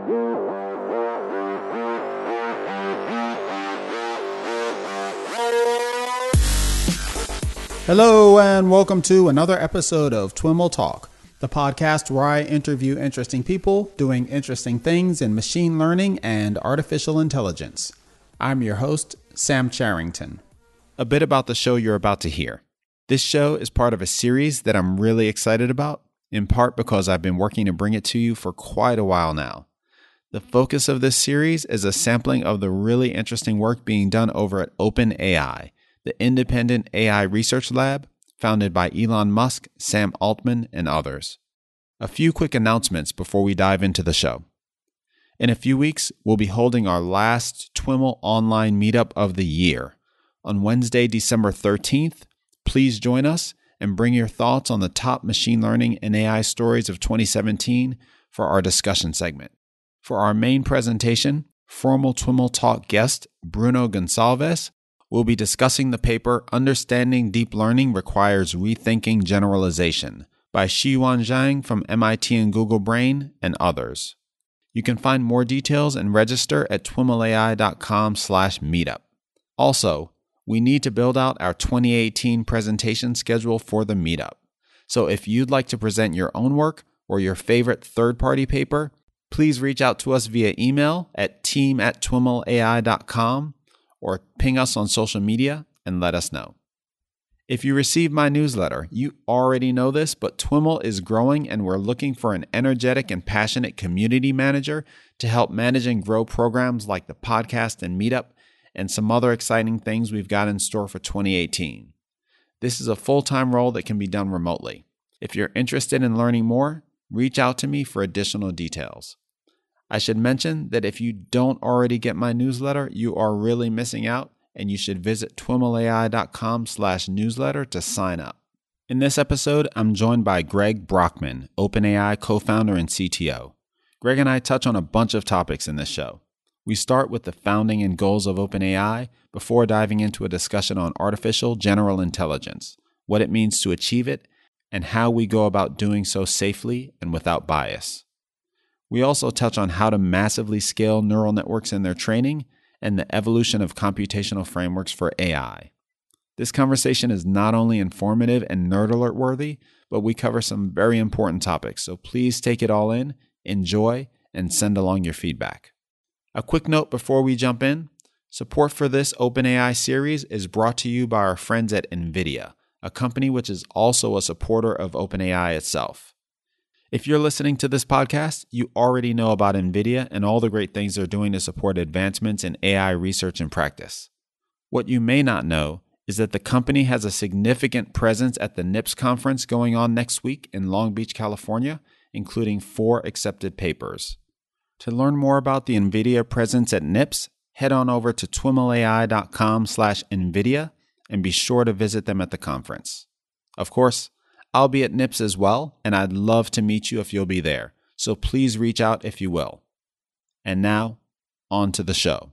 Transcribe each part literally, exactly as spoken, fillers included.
Hello and welcome to another episode of TWIML Talk, the podcast where I interview interesting people doing interesting things in machine learning and artificial intelligence. I'm your host, Sam Charrington. A bit about the show you're about to hear. This show is part of a series that I'm really excited about, in part because I've been working to bring it to you for quite a while now. The focus of this series is a sampling of the really interesting work being done over at OpenAI, the independent A I research lab founded by Elon Musk, Sam Altman, and others. A few quick announcements before we dive into the show. In a few weeks, we'll be holding our last TWIML online meetup of the year. On Wednesday, December thirteenth, please join us and bring your thoughts on the top machine learning and A I stories of twenty seventeen for our discussion segment. For our main presentation, formal TWIML Talk guest Bruno Gonçalves we'll be discussing the paper Understanding Deep Learning Requires Rethinking Generalization by Shiyuan Zhang from M I T and Google Brain and others. You can find more details and register at twimlai.com slash meetup. Also, we need to build out our twenty eighteen presentation schedule for the meetup. So if you'd like to present your own work or your favorite third-party paper, please reach out to us via email at team at twimlai dot com or ping us on social media and let us know. If you receive my newsletter, you already know this, but TWIML is growing and we're looking for an energetic and passionate community manager to help manage and grow programs like the podcast and meetup and some other exciting things we've got in store for twenty eighteen. This is a full-time role that can be done remotely. If you're interested in learning more, reach out to me for additional details. I should mention that if you don't already get my newsletter, you are really missing out, and you should visit twimlai.com slash newsletter to sign up. In this episode, I'm joined by Greg Brockman, OpenAI co-founder and C T O. Greg and I touch on a bunch of topics in this show. We start with the founding and goals of OpenAI before diving into a discussion on artificial general intelligence, what it means to achieve it, and how we go about doing so safely and without bias. We also touch on how to massively scale neural networks in their training and the evolution of computational frameworks for A I. This conversation is not only informative and nerd alert worthy, but we cover some very important topics, so please take it all in, enjoy, and send along your feedback. A quick note before we jump in, support for this OpenAI series is brought to you by our friends at NVIDIA, a company which is also a supporter of OpenAI itself. If you're listening to this podcast, you already know about NVIDIA and all the great things they're doing to support advancements in A I research and practice. What you may not know is that the company has a significant presence at the NIPS conference going on next week in Long Beach, California, including four accepted papers. To learn more about the NVIDIA presence at NIPS, head on over to twimlai.com slash NVIDIA and be sure to visit them at the conference. Of course, I'll be at NIPS as well, and I'd love to meet you if you'll be there, so please reach out if you will. And now, on to the show.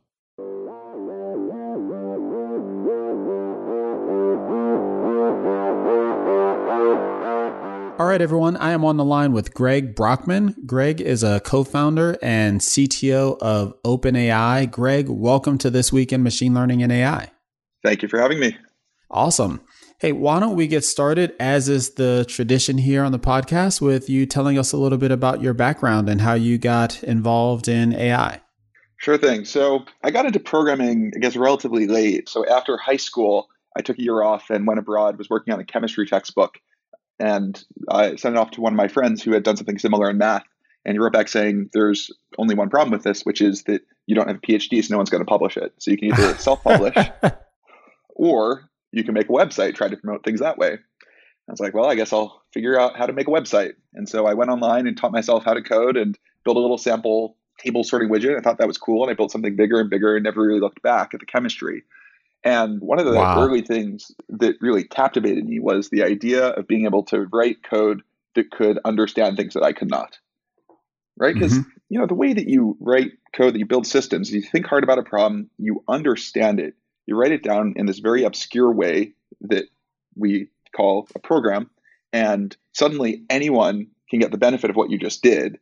All right, everyone, I am on the line with Greg Brockman. Greg is a co-founder and C T O of OpenAI. Greg, welcome to This Week in Machine Learning and A I. Thank you for having me. Awesome. Hey, why don't we get started, as is the tradition here on the podcast, with you telling us a little bit about your background and how you got involved in A I. Sure thing. So I got into programming, I guess, relatively late. So after high school, I took a year off and went abroad, was working on a chemistry textbook. And I sent it off to one of my friends who had done something similar in math. And he wrote back saying, there's only one problem with this, which is that you don't have a PhD, so no one's going to publish it. So you can either self-publish or you can make a website, try to promote things that way. I was like, well, I guess I'll figure out how to make a website. And so I went online and taught myself how to code and build a little sample table sorting widget. I thought that was cool. And I built something bigger and bigger and never really looked back at the chemistry. And one of the wow. early things that really captivated me was the idea of being able to write code that could understand things that I could not. Right? Because, mm-hmm. you know, the way that you write code, that you build systems, you think hard about a problem, you understand it. You write it down in this very obscure way that we call a program, and suddenly anyone can get the benefit of what you just did.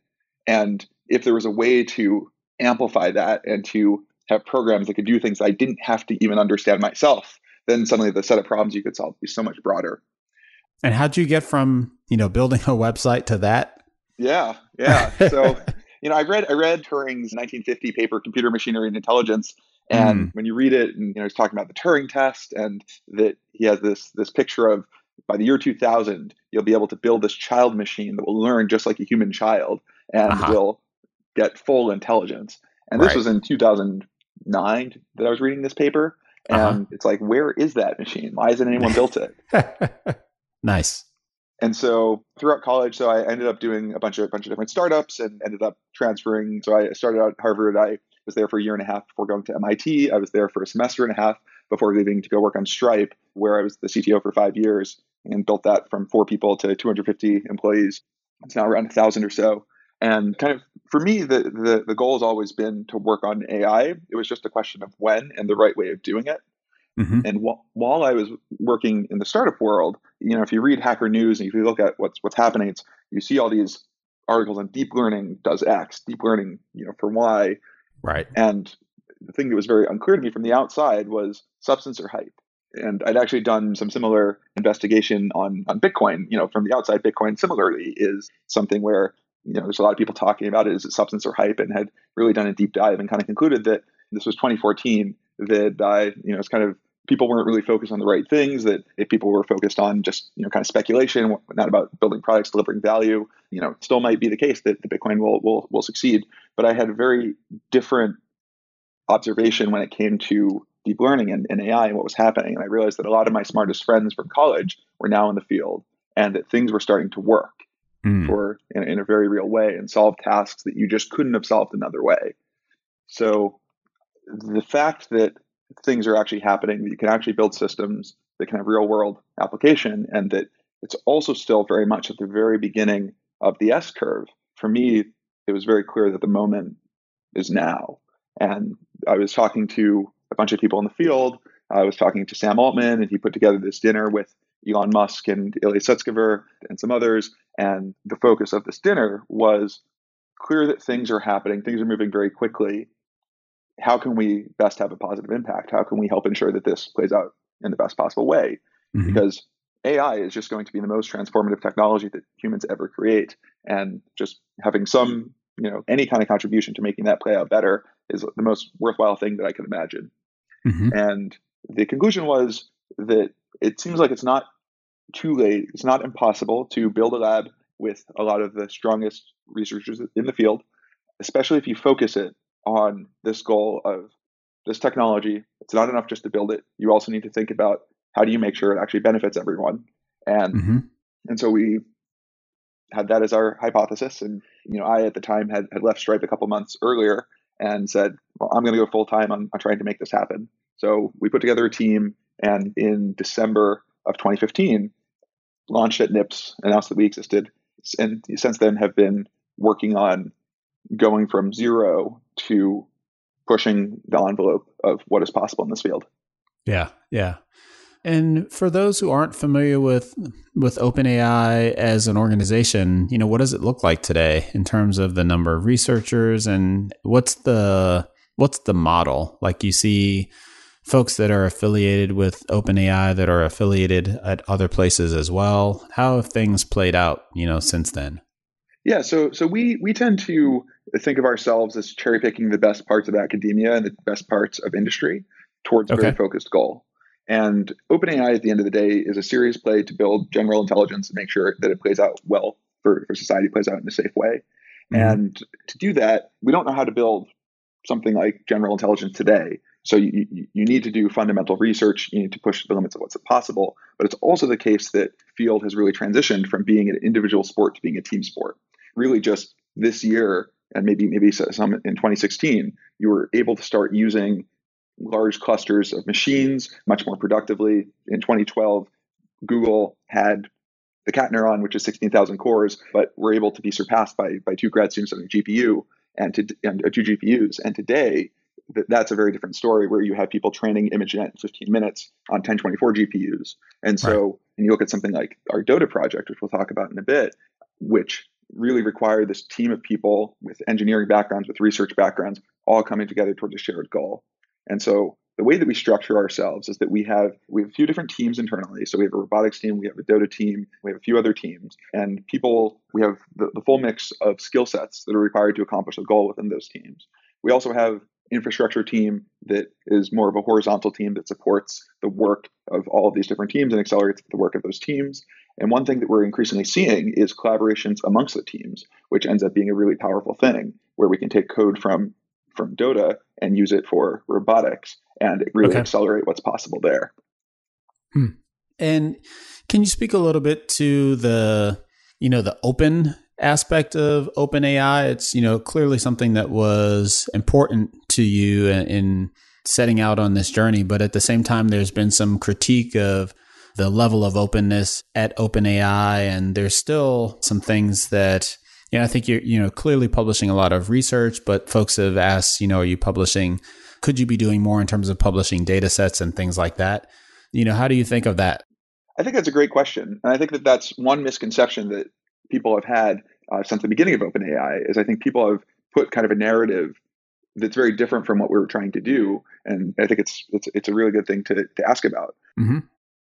And if there was a way to amplify that and to have programs that could do things I didn't have to even understand myself, then suddenly the set of problems you could solve would be so much broader. And how'd you get from, you know, building a website to that? Yeah, yeah. So, you know, I read I read Turing's nineteen fifty paper, Computer, Machinery, and Intelligence. And mm. when you read it, and you know, he's talking about the Turing test, and that he has this this picture of by the year two thousand, you'll be able to build this child machine that will learn just like a human child and uh-huh. will get full intelligence. And this right. was in two thousand nine that I was reading this paper. And uh-huh. it's like, where is that machine? Why hasn't anyone built it? Nice. And so throughout college, so I ended up doing a bunch of a bunch of different startups and ended up transferring. So I started out at Harvard. I was there for a year and a half before going to M I T. I was there for a semester and a half before leaving to go work on Stripe, where I was the C T O for five years and built that from four people to two hundred fifty employees. It's now around a thousand or so. And kind of for me, the, the the goal has always been to work on A I. It was just a question of when and the right way of doing it. Mm-hmm. And wh- while I was working in the startup world, you know, if you read Hacker News and if you look at what's what's happening, it's you see all these articles on deep learning does X, deep learning, you know, for Y. Right. And the thing that was very unclear to me from the outside was substance or hype. And I'd actually done some similar investigation on on Bitcoin. You know, from the outside, Bitcoin similarly is something where, you know, there's a lot of people talking about it. Is it substance or hype? And had really done a deep dive and kind of concluded that this was twenty fourteen. That I, you know, it's kind of people weren't really focused on the right things. That if people were focused on just, you know, kind of speculation, not about building products, delivering value, you know, it still might be the case that the Bitcoin will will will succeed. But I had a very different observation when it came to deep learning and, and A I and what was happening. And I realized that a lot of my smartest friends from college were now in the field and that things were starting to work mm. for in, in a very real way and solve tasks that you just couldn't have solved another way. So the fact that things are actually happening, that you can actually build systems that can have real world application, and that it's also still very much at the very beginning of the S curve. For me, it was very clear that the moment is now. And I was talking to a bunch of people in the field. I was talking to Sam Altman, and he put together this dinner with Elon Musk and Ilya Sutskever and some others. And the focus of this dinner was clear that things are happening. Things are moving very quickly. How can we best have a positive impact? How can we help ensure that this plays out in the best possible way? Mm-hmm. Because A I is just going to be the most transformative technology that humans ever create. And just having some, you know, any kind of contribution to making that play out better is the most worthwhile thing that I could imagine. Mm-hmm. And the conclusion was that it seems like it's not too late. It's not impossible to build a lab with a lot of the strongest researchers in the field, especially if you focus it on this goal of this technology. It's not enough just to build it. You also need to think about how do you make sure it actually benefits everyone. And mm-hmm. and so we had that as our hypothesis. And you know, I at the time had, had left Stripe a couple months earlier and said, well, I'm going to go full time on, on trying to make this happen. So we put together a team, and in December of twenty fifteen, launched at N I P S, announced that we existed, and since then have been working on going from zero to pushing the envelope of what is possible in this field. Yeah, yeah. And for those who aren't familiar with with OpenAI as an organization, you know, what does it look like today in terms of the number of researchers, and what's the what's the model? Like, you see folks that are affiliated with OpenAI that are affiliated at other places as well. How have things played out, you know, since then? Yeah, so so we we tend to think of ourselves as cherry picking the best parts of academia and the best parts of industry towards a okay. very focused goal. And OpenAI at the end of the day is a serious play to build general intelligence and make sure that it plays out well for, for society, plays out in a safe way. Mm-hmm. And to do that, we don't know how to build something like general intelligence today. So you, you need to do fundamental research. You need to push the limits of what's possible. But it's also the case that field has really transitioned from being an individual sport to being a team sport. Really just this year, and maybe maybe some in twenty sixteen, you were able to start using large clusters of machines much more productively. In twenty twelve, Google had the cat neuron, which is sixteen thousand cores, but were able to be surpassed by by two grad students on a G P U and to and uh, two G P Us. And today, th- that's a very different story, where you have people training ImageNet in fifteen minutes on ten twenty-four G P Us. And so, right. and you look at something like our Dota project, which we'll talk about in a bit, which really require this team of people with engineering backgrounds, with research backgrounds, all coming together towards a shared goal. And so the way that we structure ourselves is that we have we have a few different teams internally. So we have a robotics team, we have a Dota team, we have a few other teams, and people, we have the, the full mix of skill sets that are required to accomplish a goal within those teams. We also have infrastructure team that is more of a horizontal team that supports the work of all of these different teams and accelerates the work of those teams. And one thing that we're increasingly seeing is collaborations amongst the teams, which ends up being a really powerful thing where we can take code from, from Dota and use it for robotics and really okay. accelerate what's possible there. Hmm. And can you speak a little bit to the, you know, the open aspect of OpenAI? It's, you know, clearly something that was important to you in, in setting out on this journey, but at the same time, there's been some critique of the level of openness at OpenAI, and there's still some things that, you know, I think you're, you know, clearly publishing a lot of research, but folks have asked, you know, are you publishing, could you be doing more in terms of publishing data sets and things like that? You know, how do you think of that? I think that's a great question. And I think that that's one misconception that people have had uh, since the beginning of OpenAI is I think people have put kind of a narrative that's very different from what we were trying to do. And I think it's it's, it's a really good thing to, to ask about. Mm-hmm.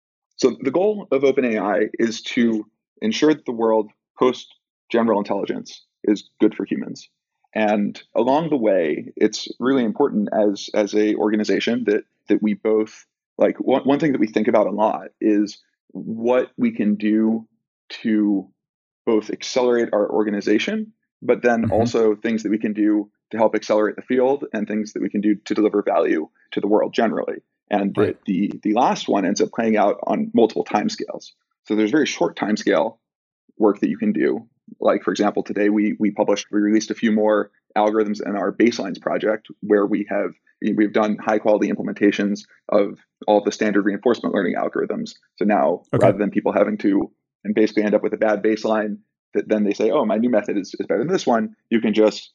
So the goal of OpenAI is to ensure that the world post general intelligence is good for humans. And along the way, it's really important as as a organization that that we both like one, one thing that we think about a lot is what we can do to both accelerate our organization, but then mm-hmm. also things that we can do to help accelerate the field and things that we can do to deliver value to the world generally. And right. the, the the last one ends up playing out on multiple timescales. So there's very short timescale work that you can do. Like, for example, today we we published, we released a few more algorithms in our Baselines project where we have we've done high quality implementations of all of the standard reinforcement learning algorithms. So now okay. rather than people having to and basically end up with a bad baseline that then they say, oh, my new method is, is better than this one, you can just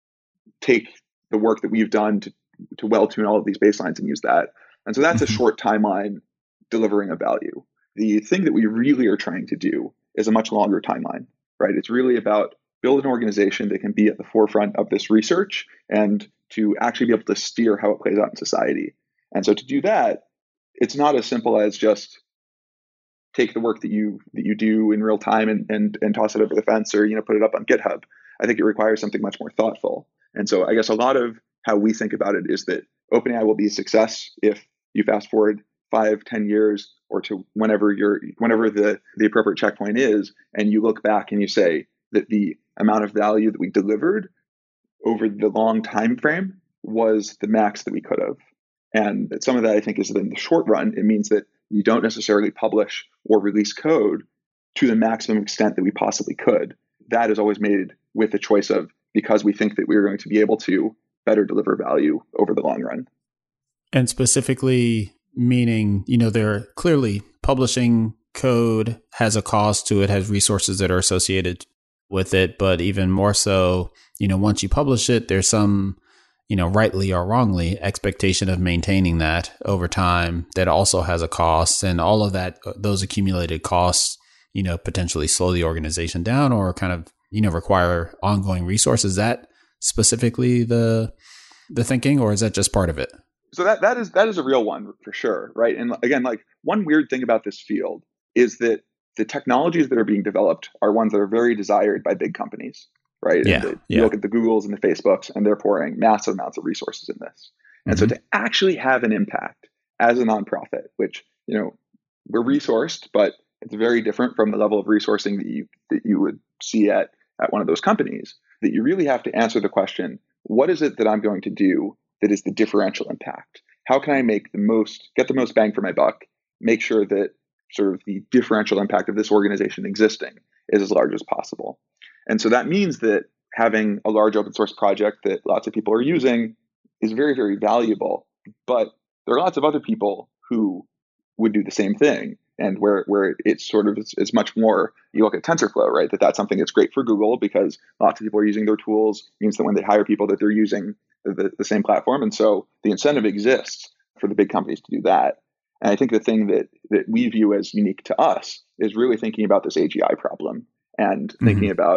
take the work that we've done to, to well tune all of these baselines and use that. And so that's mm-hmm. a short timeline delivering a value. The thing that we really are trying to do is a much longer timeline, right? It's really about build an organization that can be at the forefront of this research and to actually be able to steer how it plays out in society. And so to do that, it's not as simple as just take the work that you that you do in real time and, and and toss it over the fence or, you know, put it up on GitHub. I think it requires something much more thoughtful. And so I guess a lot of how we think about it is that OpenAI will be a success if you fast forward five, ten years or to whenever you're whenever the, the appropriate checkpoint is, and you look back and you say that the amount of value that we delivered over the long time frame was the max that we could have. And some of that, I think, is that in the short run, it means that you don't necessarily publish or release code to the maximum extent that we possibly could. That is always made with the choice of because we think that we're going to be able to better deliver value over the long run. And specifically meaning, you know, they're clearly publishing code has a cost to it, has resources that are associated with it. But even more so, you know, once you publish it, there's some, you know, rightly or wrongly, expectation of maintaining that over time that also has a cost. And all of that, those accumulated costs, you know, potentially slow the organization down or kind of, you know, require ongoing resources. Is that specifically the the thinking, or is that just part of it? So that that is that is a real one for sure, right? And again, like one weird thing about this field is that the technologies that are being developed are ones that are very desired by big companies, right? Yeah, and the, yeah. You look at the Googles and the Facebooks, and they're pouring massive amounts of resources in this. And mm-hmm. so to actually have an impact as a nonprofit, which, you know, we're resourced, but it's very different from the level of resourcing that you that you would see at at one of those companies, that you really have to answer the question, what is it that I'm going to do that is the differential impact? How can I make the most, get the most bang for my buck, make sure that sort of the differential impact of this organization existing is as large as possible? And so that means that having a large open source project that lots of people are using is very, very valuable. But there are lots of other people who would do the same thing. And where where it's sort of it's, it's much more, you look at TensorFlow, right? That that's something that's great for Google because lots of people are using their tools, means that when they hire people that they're using the, the same platform. And so the incentive exists for the big companies to do that. And I think the thing that that we view as unique to us is really thinking about this A G I problem and mm-hmm. thinking about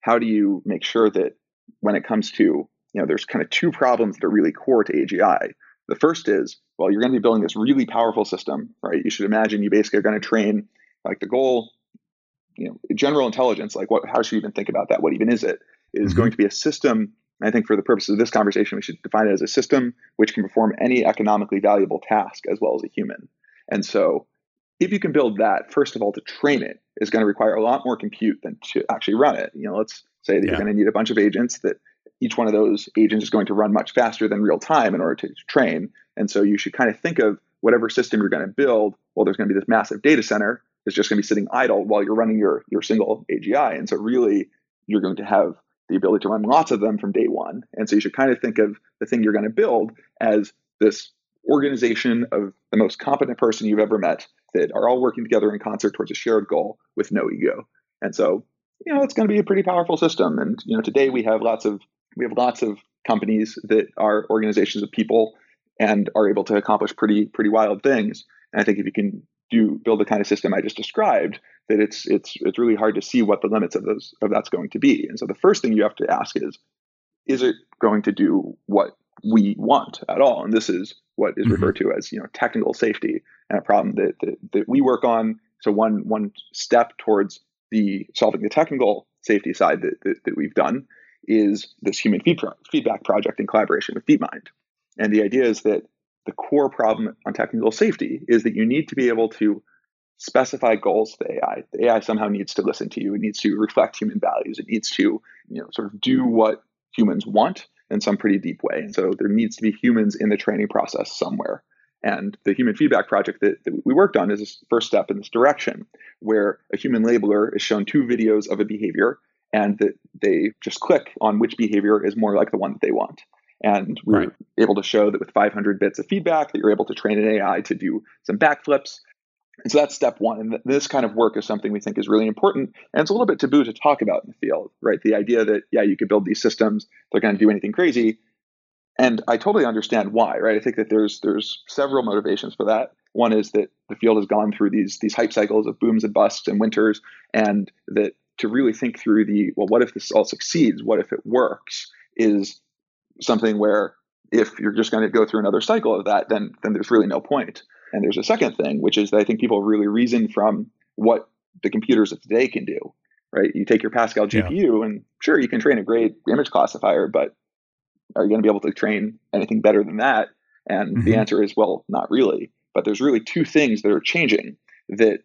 how do you make sure that when it comes to, you know, there's kind of two problems that are really core to A G I. The first is, well, you're going to be building this really powerful system, right? You should imagine you basically are going to train, like the goal, you know, general intelligence, like what, how should you even think about that? What even is it? Is mm-hmm. going to be a system. I think for the purposes of this conversation, we should define it as a system which can perform any economically valuable task as well as a human. And so if you can build that, first of all, to train it is going to require a lot more compute than to actually run it. You know, let's say that yeah. you're going to need a bunch of agents, that each one of those agents is going to run much faster than real time in order to train. And so you should kind of think of whatever system you're going to build. Well, there's going to be this massive data center that's just going to be sitting idle while you're running your, your single A G I. And so really, you're going to have the ability to run lots of them from day one. And so you should kind of think of the thing you're going to build as this organization of the most competent person you've ever met that are all working together in concert towards a shared goal with no ego. And so, you know, it's going to be a pretty powerful system. And, you know, today we have lots of, we have lots of companies that are organizations of people and are able to accomplish pretty, pretty wild things. And I think if you can do build the kind of system I just described, that it's it's it's really hard to see what the limits of those of that's going to be. And so the first thing you have to ask is, is it going to do what we want at all? And this is what is mm-hmm. referred to as, you know, technical safety, and a problem that, that that we work on. So one one step towards the solving the technical safety side that that, that we've done is this human feed pro- feedback project in collaboration with DeepMind. And the idea is that the core problem on technical safety is that you need to be able to specify goals to the A I. The A I somehow needs to listen to you. It needs to reflect human values. It needs to, you know, sort of do what humans want in some pretty deep way. And so there needs to be humans in the training process somewhere. And the human feedback project that, that we worked on is this first step in this direction, where a human labeler is shown two videos of a behavior, and that they just click on which behavior is more like the one that they want. And we right. were able to show that with five hundred bits of feedback that you're able to train an A I to do some backflips. And so that's step one. And this kind of work is something we think is really important. And it's a little bit taboo to talk about in the field, right? The idea that, yeah, you could build these systems, they're going to do anything crazy. And I totally understand why, right? I think that there's there's several motivations for that. One is that the field has gone through these, these hype cycles of booms and busts and winters, and that to really think through the, well, what if this all succeeds? What if it works? Is something where if you're just going to go through another cycle of that, then then there's really no point. And there's a second thing, which is that I think people really reason from what the computers of today can do, right? You take your Pascal G P U, yeah. and sure, you can train a great image classifier, but are you going to be able to train anything better than that? And mm-hmm. the answer is, well, not really. But there's really two things that are changing that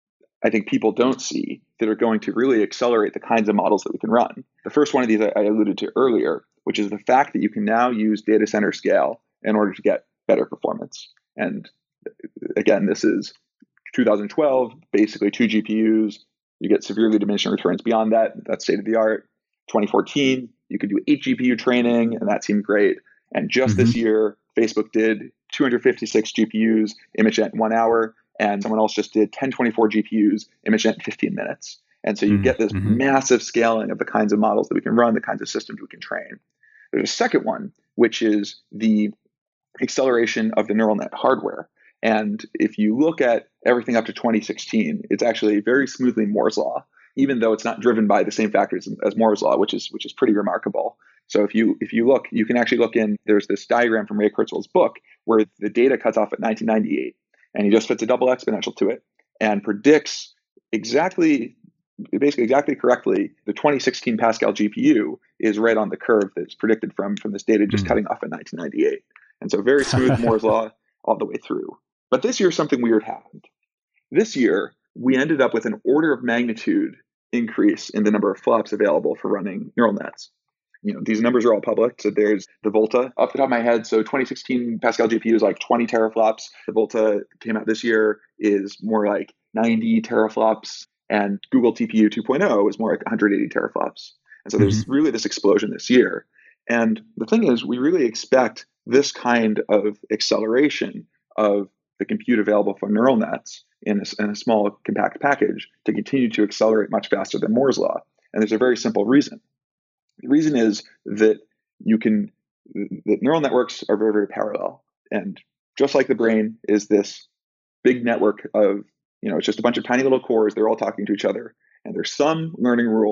I think people don't see that are going to really accelerate the kinds of models that we can run. The first one of these I alluded to earlier, which is the fact that you can now use data center scale in order to get better performance. And again, this is two thousand twelve, basically two G P Us. You get severely diminishing returns beyond that. That's state of the art. twenty fourteen, you could do eight G P U training, and that seemed great. And just mm-hmm. this year, Facebook did two hundred fifty-six G P Us, ImageNet in one hour, and someone else just did ten twenty-four G P Us, ImageNet in fifteen minutes. And so you mm-hmm. get this mm-hmm. massive scaling of the kinds of models that we can run, the kinds of systems we can train. There's a second one, which is the acceleration of the neural net hardware. And if you look at everything up to twenty sixteen, it's actually very smoothly Moore's law, even though it's not driven by the same factors as Moore's law, which is which is pretty remarkable. So if you if you look, you can actually look in, there's this diagram from Ray Kurzweil's book where the data cuts off at nineteen ninety-eight, and he just fits a double exponential to it and predicts exactly, basically exactly correctly, the twenty sixteen Pascal G P U is right on the curve that's predicted from, from this data just mm. cutting off at nineteen ninety-eight. And so very smooth Moore's law all the way through. But this year, something weird happened. This year, we ended up with an order of magnitude increase in the number of flops available for running neural nets. You know, these numbers are all public. So there's the Volta off the top of my head. So twenty sixteen Pascal G P U is like twenty teraflops. The Volta came out this year is more like ninety teraflops. And Google T P U two point oh is more like one hundred eighty teraflops. And so mm-hmm. there's really this explosion this year. And the thing is, we really expect this kind of acceleration of the compute available for neural nets in a, in a small compact package to continue to accelerate much faster than Moore's law. And there's a very simple reason. The reason is that you can, that neural networks are very, very parallel. And just like the brain is this big network of, you know, it's just a bunch of tiny little cores, they're all talking to each other. And there's some learning rule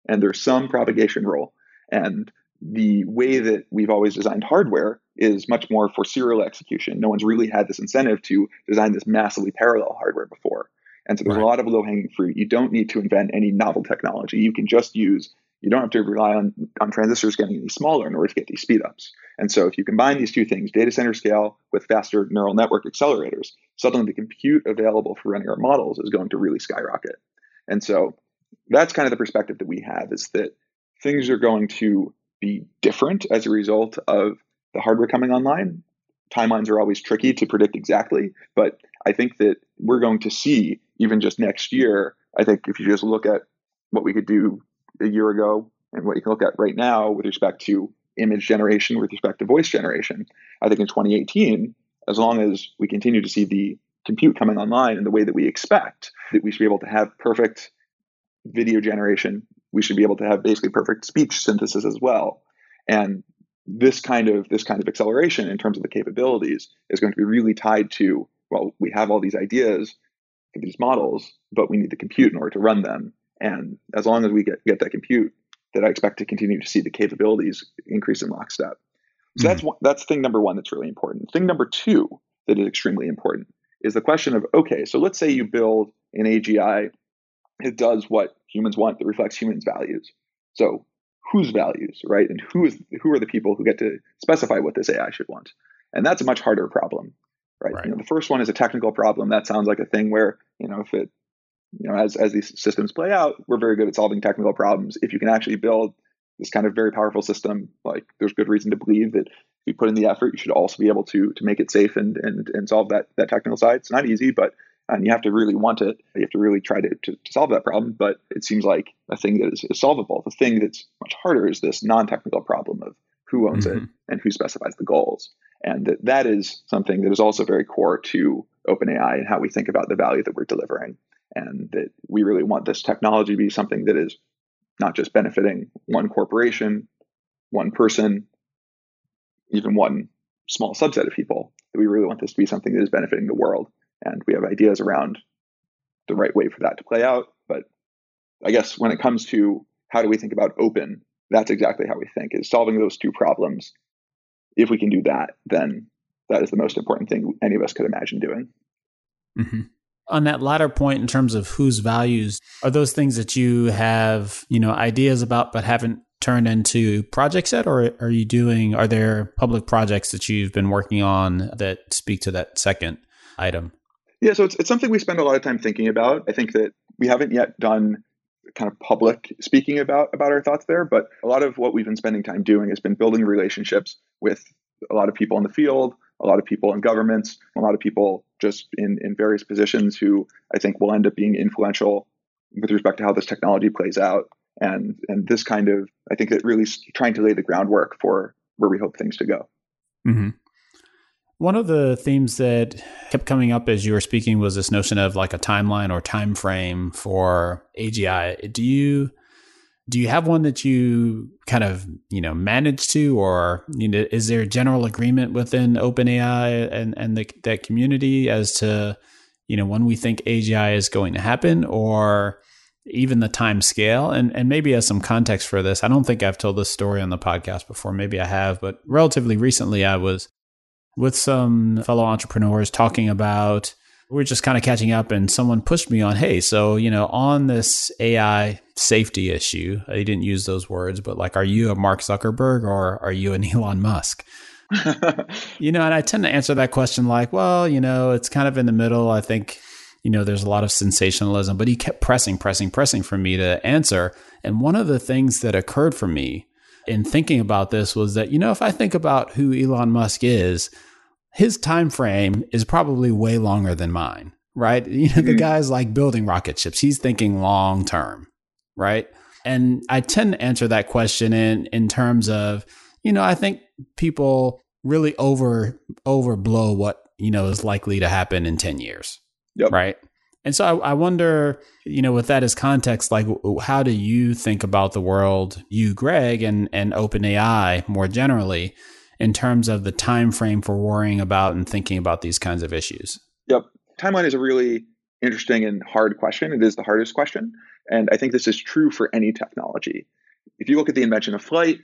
and there's some propagation rule. And the way that we've always designed hardware is much more for serial execution. No one's really had this incentive to design this massively parallel hardware before. And so there's Right. a lot of low-hanging fruit. You don't need to invent any novel technology. You can just use, you don't have to rely on, on transistors getting any smaller in order to get these speedups. And so if you combine these two things, data center scale with faster neural network accelerators, suddenly the compute available for running our models is going to really skyrocket. And so that's kind of the perspective that we have, is that things are going to be different as a result of the hardware coming online. Timelines are always tricky to predict exactly, but I think that we're going to see, even just next year, I think if you just look at what we could do a year ago and what you can look at right now with respect to image generation, with respect to voice generation, I think in twenty eighteen, as long as we continue to see the compute coming online in the way that we expect, that we should be able to have perfect video generation. We should be able to have basically perfect speech synthesis as well. And this kind of this kind of acceleration in terms of the capabilities is going to be really tied to, well, we have all these ideas for these models, but we need the compute in order to run them. And as long as we get, get that compute, that I expect to continue to see the capabilities increase in lockstep. So mm-hmm. that's one, that's thing number one that's really important. Thing number two that is extremely important is the question of, okay, so let's say you build an A G I. It does what humans want, that reflects humans' values. So whose values, right? And who is who are the people who get to specify what this A I should want? And that's a much harder problem, right? right. You know, the first one is a technical problem. That sounds like a thing where, you know, if it, you know, as as these systems play out, we're very good at solving technical problems. If you can actually build this kind of very powerful system, like there's good reason to believe that if you put in the effort, you should also be able to to make it safe and and and solve that that technical side. It's not easy, but and you have to really want it. You have to really try to, to, to solve that problem, but it seems like a thing that is, is solvable. The thing that's much harder is this non-technical problem of who owns mm-hmm. it and who specifies the goals. And that, that is something that is also very core to OpenAI and how we think about the value that we're delivering. And that we really want this technology to be something that is not just benefiting one corporation, one person, even one small subset of people. That we really want this to be something that is benefiting the world. And we have ideas around the right way for that to play out. But I guess when it comes to how do we think about open, that's exactly how we think, is solving those two problems. If we can do that, then that is the most important thing any of us could imagine doing. Mm-hmm. On that latter point, in terms of whose values, are those things that you have, you know, ideas about but haven't turned into projects yet? Or are you doing, are there public projects that you've been working on that speak to that second item? Yeah, so it's it's something we spend a lot of time thinking about. I think that we haven't yet done kind of public speaking about, about our thoughts there, but a lot of what we've been spending time doing has been building relationships with a lot of people in the field, a lot of people in governments, a lot of people just in, in various positions who I think will end up being influential with respect to how this technology plays out. And and this kind of, I think that really trying to lay the groundwork for where we hope things to go. Mm-hmm. One of the themes that kept coming up as you were speaking was this notion of like a timeline or time frame for A G I. Do you do you have one that you kind of, you know, manage to, or you know, is there general agreement within OpenAI and and the, that community as to, you know, when we think A G I is going to happen, or even the time scale? And and maybe as some context for this, I don't think I've told this story on the podcast before. Maybe I have, but relatively recently I was with some fellow entrepreneurs talking about, we're just kind of catching up, and someone pushed me on, hey, so, you know, on this A I safety issue, I didn't use those words, but like, are you a Mark Zuckerberg or are you an Elon Musk? You know, and I tend to answer that question like, well, you know, it's kind of in the middle. I think, you know, there's a lot of sensationalism, but he kept pressing, pressing, pressing for me to answer. And one of the things that occurred for me in thinking about this was that, you know, if I think about who Elon Musk is, his time frame is probably way longer than mine, right? You know, mm-hmm. the guy's like building rocket ships. He's thinking long term, right? And I tend to answer that question in in terms of, you know, I think people really over overblow what, you know, is likely to happen in ten years, yep. right? And so I, I wonder, you know, with that as context, like, how do you think about the world, you, Greg, and and OpenAI more generally, in terms of the time frame for worrying about and thinking about these kinds of issues? Yep. Timeline is a really interesting and hard question. It is the hardest question. And I think this is true for any technology. If you look at the invention of flight,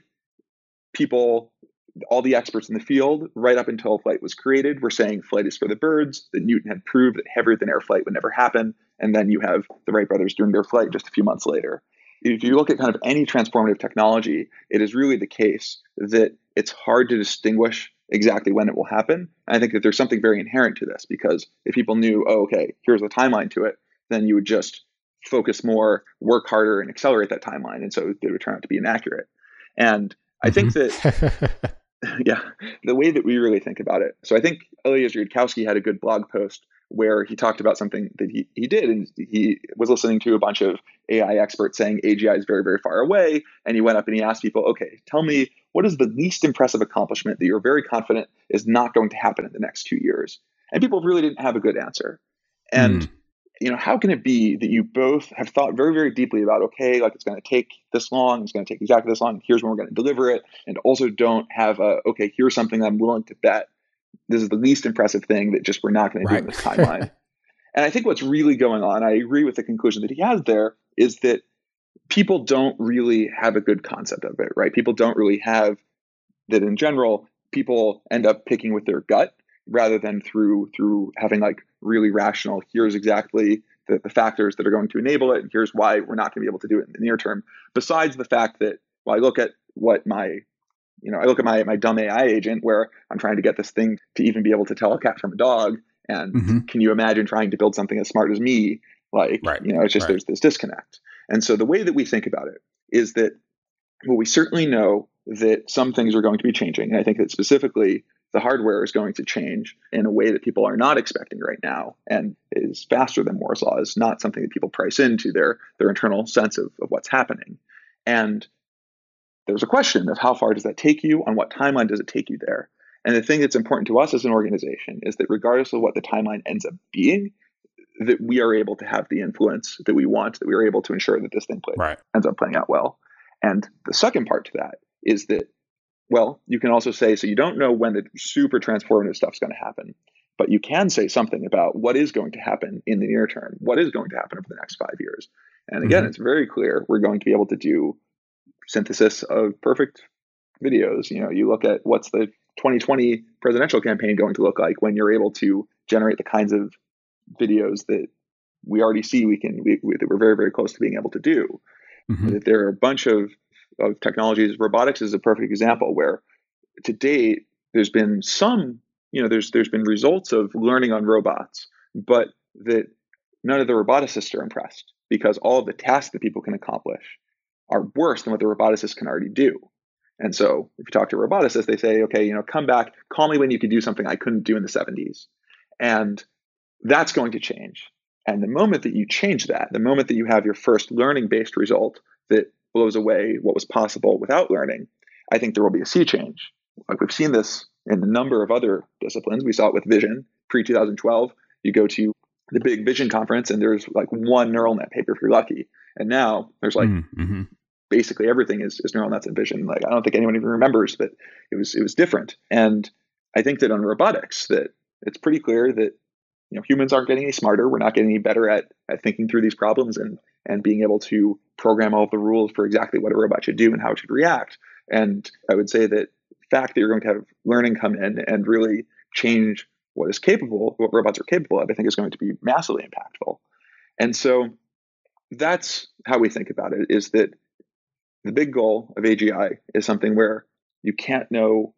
people, all the experts in the field, right up until flight was created, were saying flight is for the birds, that Newton had proved that heavier than air flight would never happen. And then you have the Wright brothers doing their flight just a few months later. If you look at kind of any transformative technology, it is really the case that it's hard to distinguish exactly when it will happen. And I think that there's something very inherent to this, because if people knew, oh, okay, here's the timeline to it, then you would just focus more, work harder, and accelerate that timeline. And so it would turn out to be inaccurate. And I mm-hmm. think that, yeah, the way that we really think about it. So I think Eliezer Yudkowsky had a good blog post where he talked about something that he, he did. And he was listening to a bunch of A I experts saying A G I is very, very far away. And he went up and he asked people, okay, tell me, what is the least impressive accomplishment that you're very confident is not going to happen in the next two years? And people really didn't have a good answer. And, mm. you know, how can it be that you both have thought very, very deeply about, okay, like it's going to take this long, it's going to take exactly this long, here's when we're going to deliver it, and also don't have a, okay, here's something I'm willing to bet this is the least impressive thing that just we're not going to do in this timeline. And I think what's really going on, I agree with the conclusion that he has there, is that people don't really have a good concept of it, right? People don't really have that in general. People end up picking with their gut rather than through through having like really rational, here's exactly the, the factors that are going to enable it, and here's why we're not going to be able to do it in the near term. Besides the fact that, well, I look at what my You know, I look at my my dumb A I agent where I'm trying to get this thing to even be able to tell a cat from a dog. And mm-hmm. can you imagine trying to build something as smart as me? Like, right. you know, it's just right. there's this disconnect. And so the way that we think about it is that, well, we certainly know that some things are going to be changing. And I think that specifically the hardware is going to change in a way that people are not expecting right now, and is faster than Moore's law, is not something that people price into their their internal sense of, of what's happening. And there's a question of how far does that take you? On what timeline does it take you there? And the thing that's important to us as an organization is that regardless of what the timeline ends up being, that we are able to have the influence that we want, that we are able to ensure that this thing play, right. ends up playing out well. And the second part to that is that, well, you can also say, so you don't know when the super transformative stuff is going to happen, but you can say something about what is going to happen in the near term, what is going to happen over the next five years. And again, mm-hmm. it's very clear we're going to be able to do synthesis of perfect videos. You know, you look at what's the twenty twenty presidential campaign going to look like when you're able to generate the kinds of videos that we already see we can, we, we, that we're very, very close to being able to do. Mm-hmm. That there are a bunch of, of technologies. Robotics is a perfect example where to date, there's been some, you know, there's, there's been results of learning on robots, but that none of the roboticists are impressed because all of the tasks that people can accomplish are worse than what the roboticists can already do. And so if you talk to roboticists, they say, okay, you know, come back, call me when you can do something I couldn't do in the seventies. And that's going to change. And the moment that you change that, the moment that you have your first learning-based result that blows away what was possible without learning, I think there will be a sea change. Like we've seen this in a number of other disciplines. We saw it with vision pre twenty twelve. You go to the big vision conference and there's like one neural net paper if you're lucky. And now there's like mm-hmm. basically everything is, is neural nets and vision. Like I don't think anyone even remembers that it was it was different. And I think that on robotics that it's pretty clear that you know humans aren't getting any smarter. We're not getting any better at, at thinking through these problems and and being able to program all of the rules for exactly what a robot should do and how it should react. And I would say that the fact that you're going to have learning come in and really change what is capable, what robots are capable of, I think is going to be massively impactful. And so that's how we think about it, is that the big goal of A G I is something where you can't know,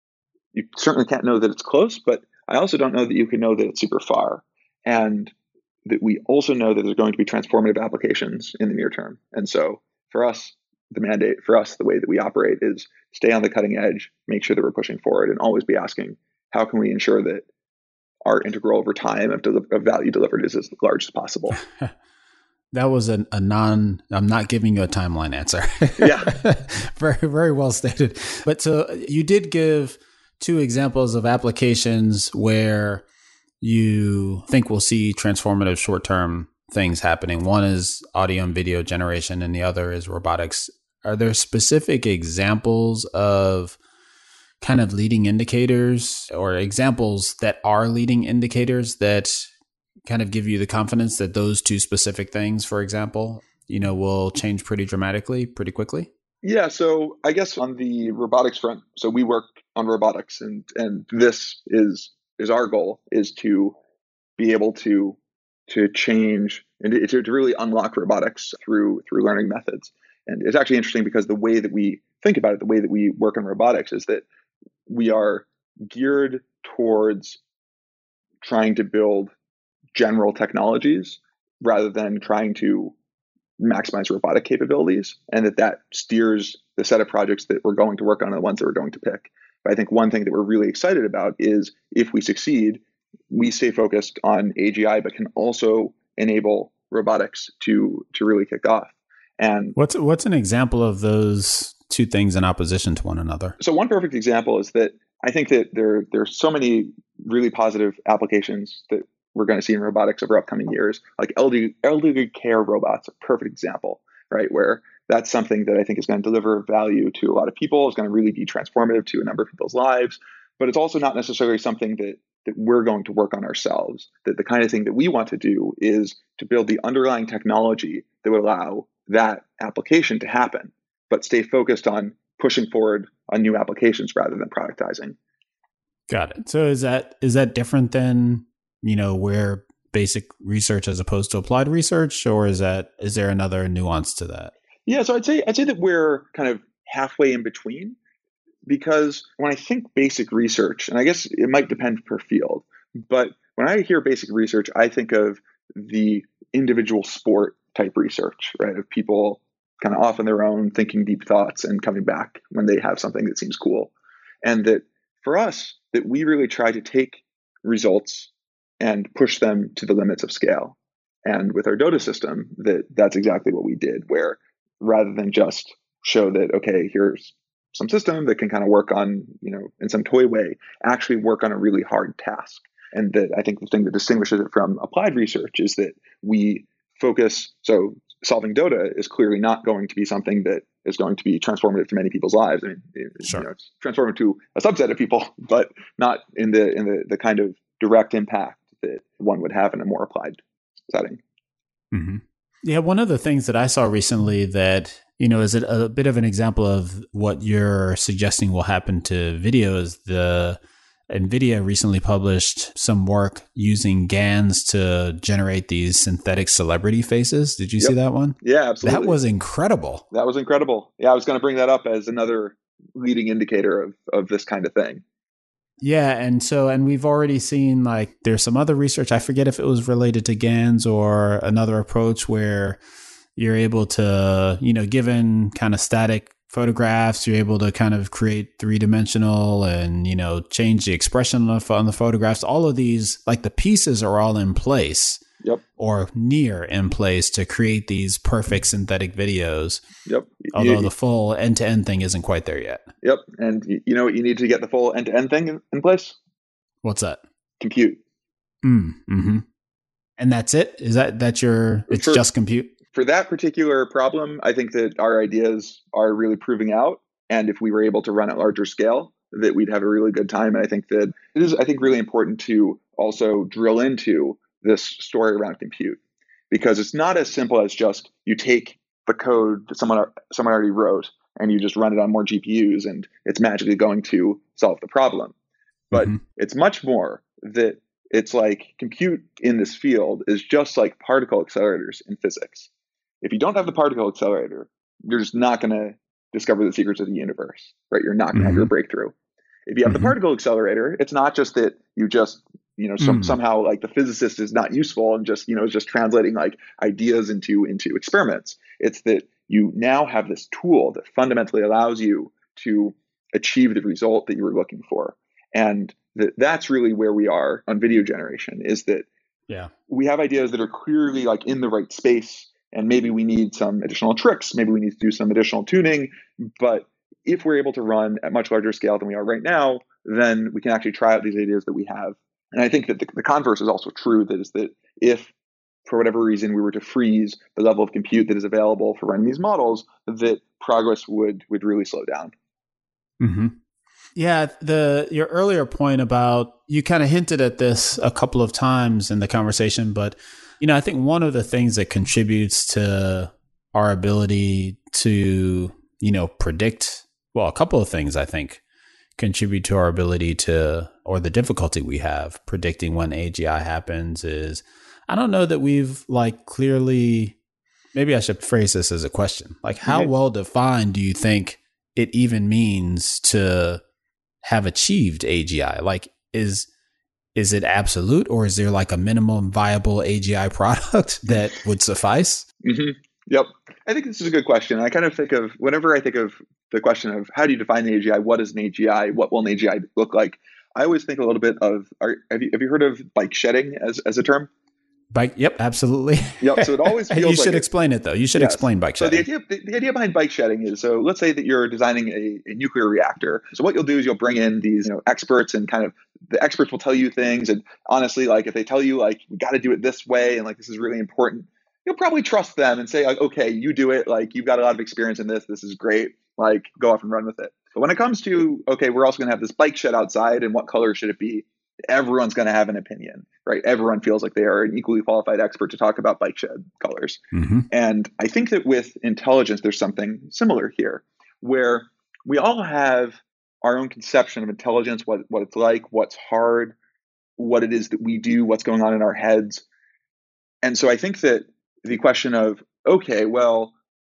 you certainly can't know that it's close, but I also don't know that you can know that it's super far. And that we also know that there's going to be transformative applications in the near term. And so for us, the mandate for us, the way that we operate is stay on the cutting edge, make sure that we're pushing forward, and always be asking, how can we ensure that our integral over time of, del- of value delivered is as large as possible? That was a, a non, I'm not giving you a timeline answer. Yeah. very, very well stated. But so you did give two examples of applications where you think we'll see transformative short-term things happening. One is audio and video generation, and the other is robotics. Are there specific examples of kind of leading indicators or examples that are leading indicators that kind of give you the confidence that those two specific things, for example, you know, will change pretty dramatically, pretty quickly? Yeah, so I guess on the robotics front, so we work on robotics, and and this is is our goal, is to be able to to change and to, to really unlock robotics through through learning methods. And it's actually interesting because the way that we think about it, the way that we work on robotics, is that we are geared towards trying to build general technologies rather than trying to maximize robotic capabilities, and that that steers the set of projects that we're going to work on and the ones that we're going to pick. But I think one thing that we're really excited about is if we succeed, we stay focused on A G I, but can also enable robotics to to really kick off. And what's what's an example of those two things in opposition to one another? So one perfect example is that I think that there there's so many really positive applications that we're going to see in robotics over upcoming years. Like elderly, elderly care robots, a perfect example, right? Where that's something that I think is going to deliver value to a lot of people, is going to really be transformative to a number of people's lives. But it's also not necessarily something that that we're going to work on ourselves. That the kind of thing that we want to do is to build the underlying technology that would allow that application to happen, but stay focused on pushing forward on new applications rather than productizing. Got it. So is that is that different than, you know, where basic research as opposed to applied research, or is that is there another nuance to that? Yeah, so I'd say I'd say that we're kind of halfway in between, because when I think basic research, and I guess it might depend per field, but when I hear basic research, I think of the individual sport type research, right? Of people kind of off on their own, thinking deep thoughts and coming back when they have something that seems cool. And that for us, that we really try to take results and push them to the limits of scale. And with our DOTA system, that that's exactly what we did, where rather than just show that, okay, here's some system that can kind of work on, you know, in some toy way, actually work on a really hard task. And that I think the thing that distinguishes it from applied research is that we focus, so solving DOTA is clearly not going to be something that is going to be transformative to many people's lives. I mean, sure. you know, it's transformative to a subset of people, but not in the in the, the kind of direct impact that one would have in a more applied setting. Mm-hmm. Yeah, one of the things that I saw recently that, you know, is a, a bit of an example of what you're suggesting will happen to video is the NVIDIA recently published some work using GANs to generate these synthetic celebrity faces. Did you yep. see that one? Yeah, absolutely. That was incredible. That was incredible. Yeah, I was going to bring that up as another leading indicator of, of this kind of thing. Yeah. And so, and we've already seen like there's some other research. I forget if it was related to GANs or another approach where you're able to, you know, given kind of static photographs, you're able to kind of create three-dimensional and, you know, change the expression on the, on the photographs. All of these, like the pieces are all in place. Yep. Or near in place to create these perfect synthetic videos. Yep. Although you, the full end-to-end thing isn't quite there yet. Yep. And you know what you need to get the full end-to-end thing in, in place? What's that? Compute. Mm, mm-hmm. And that's it? Is that that's your, it's for, just compute? For that particular problem, I think that our ideas are really proving out. And if we were able to run at larger scale, that we'd have a really good time. And I think that it is, I think, really important to also drill into this story around compute, because it's not as simple as just you take the code that someone someone already wrote and you just run it on more G P Us and it's magically going to solve the problem. But mm-hmm. it's much more that it's like compute in this field is just like particle accelerators in physics. If you don't have the particle accelerator, you're just not going to discover the secrets of the universe, right? You're not going to mm-hmm. have your breakthrough. If you have mm-hmm. the particle accelerator, it's not just that you just you know, some, mm. somehow like the physicist is not useful and just, you know, is just translating like ideas into, into experiments. It's that you now have this tool that fundamentally allows you to achieve the result that you were looking for. And that that's really where we are on video generation, is that yeah, we have ideas that are clearly like in the right space, and maybe we need some additional tricks. Maybe we need to do some additional tuning. But if we're able to run at much larger scale than we are right now, then we can actually try out these ideas that we have. And I think that the, the converse is also true, that is that if, for whatever reason, we were to freeze the level of compute that is available for running these models, that progress would would really slow down. Mm-hmm. Yeah, the your earlier point about, you kind of hinted at this a couple of times in the conversation, but you know, I think one of the things that contributes to our ability to, you know, predict, well, a couple of things I think contribute to our ability to, or the difficulty we have predicting when A G I happens is, I don't know that we've like clearly, maybe I should phrase this as a question. Like, how mm-hmm. well defined do you think it even means to have achieved A G I? Like, is is it absolute, or is there like a minimum viable A G I product that would suffice? Mm-hmm. Yep. I think this is a good question. I kind of think of, whenever I think of the question of how do you define the A G I, what is an A G I, what will an A G I look like? I always think a little bit of, are, have you have you heard of bike shedding as, as a term? Bike, yep, absolutely. Yep. So it always feels you should like explain it though. You should yes. explain bike shedding. So the idea, the, the idea behind bike shedding is, so let's say that you're designing a, a nuclear reactor. So what you'll do is you'll bring in these, you know, experts, and kind of the experts will tell you things. And honestly, like if they tell you like, we got to do it this way, and like, this is really important, you'll probably trust them and say like, okay, you do it. Like, you've got a lot of experience in this. This is great. Like, go off and run with it. But when it comes to, okay, we're also going to have this bike shed outside, and what color should it be? Everyone's going to have an opinion, right? Everyone feels like they are an equally qualified expert to talk about bike shed colors. Mm-hmm. And I think that with intelligence, there's something similar here, where we all have our own conception of intelligence, what, what it's like, what's hard, what it is that we do, what's going on in our heads. And so I think that the question of, okay, well,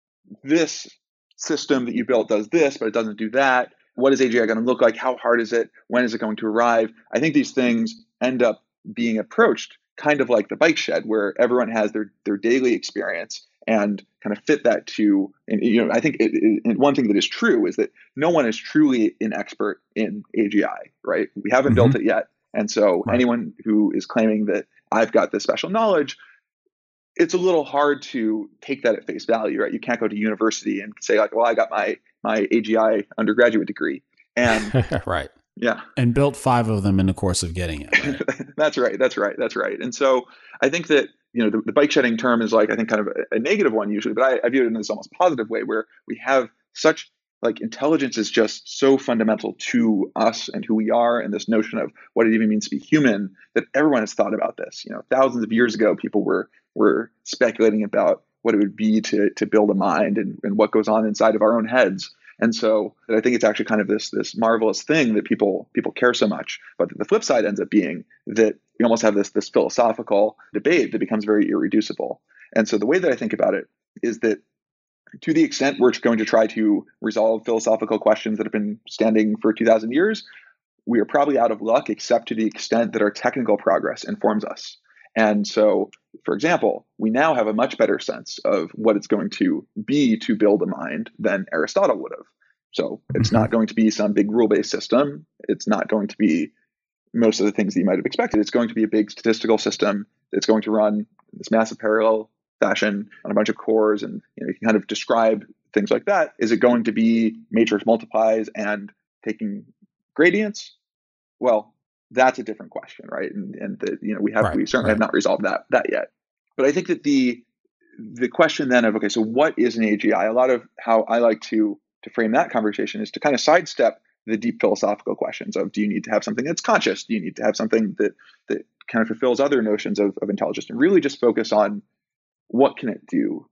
this system that you built does this, but it doesn't do that. What is A G I going to look like? How hard is it? When is it going to arrive? I think these things end up being approached kind of like the bike shed, where everyone has their their daily experience and kind of fit that to, and, you know, I think it, it, one thing that is true is that no one is truly an expert in A G I, right? We haven't mm-hmm. built it yet. And so right. anyone who is claiming that I've got this special knowledge, it's a little hard to take that at face value, right? You can't go to university and say like, well, I got my my A G I undergraduate degree. And right. Yeah. And built five of them in the course of getting it. Right? That's right. That's right. That's right. And so I think that, you know, the, the bike shedding term is like, I think kind of a, a negative one usually, but I, I view it in this almost positive way, where we have such, like, intelligence is just so fundamental to us and who we are, and this notion of what it even means to be human, that everyone has thought about this. You know, thousands of years ago, people were were speculating about what it would be to to build a mind, and, and what goes on inside of our own heads. And so I think it's actually kind of this this marvelous thing that people people care so much. But the flip side ends up being that we almost have this this philosophical debate that becomes very irreducible. And so the way that I think about it is that, to the extent we're going to try to resolve philosophical questions that have been standing for two thousand years, we are probably out of luck, except to the extent that our technical progress informs us. And so, for example, we now have a much better sense of what it's going to be to build a mind than Aristotle would have. So it's not going to be some big rule-based system. It's not going to be most of the things that you might have expected. It's going to be a big statistical system that's going to run in this massive parallel fashion on a bunch of cores, and, you know, you can kind of describe things like that. Is it going to be matrix multiplies and taking gradients? Well, that's a different question, right? And and the, you know, we have right, we certainly right. have not resolved that that yet. But I think that the the question then of, okay, so what is an A G I? A lot of how I like to to frame that conversation is to kind of sidestep the deep philosophical questions of, do you need to have something that's conscious? Do you need to have something that that kind of fulfills other notions of, of intelligence? And really just focus on, what can it do?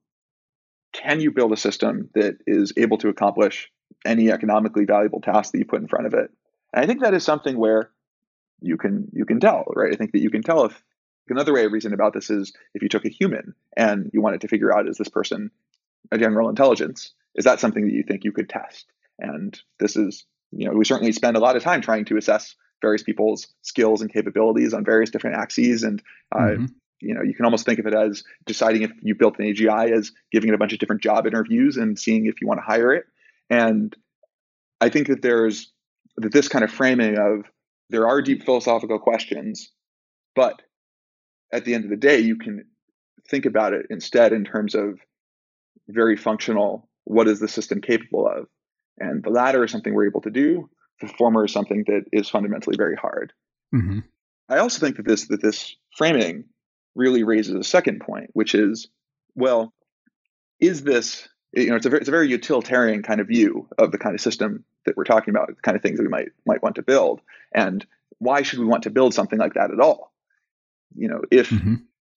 Can you build a system that is able to accomplish any economically valuable task that you put in front of it? And I think that is something where you can you can tell, right? I think that you can tell if, another way of reasoning about this is, if you took a human and you wanted to figure out, is this person a general intelligence? Is that something that you think you could test? And this is, you know, we certainly spend a lot of time trying to assess various people's skills and capabilities on various different axes. And, uh, mm-hmm. you know, you can almost think of it as deciding if you built an A G I as giving it a bunch of different job interviews and seeing if you want to hire it. And I think that there's that this kind of framing of, there are deep philosophical questions, but at the end of the day, you can think about it instead in terms of very functional, what is the system capable of? And the latter is something we're able to do. The former is something that is fundamentally very hard. Mm-hmm. I also think that this that this framing really raises a second point, which is, well, is this, you know, it's a very, it's a very utilitarian kind of view of the kind of system that we're talking about, the kind of things that we might might want to build. And why should we want to build something like that at all? You know, if mm-hmm.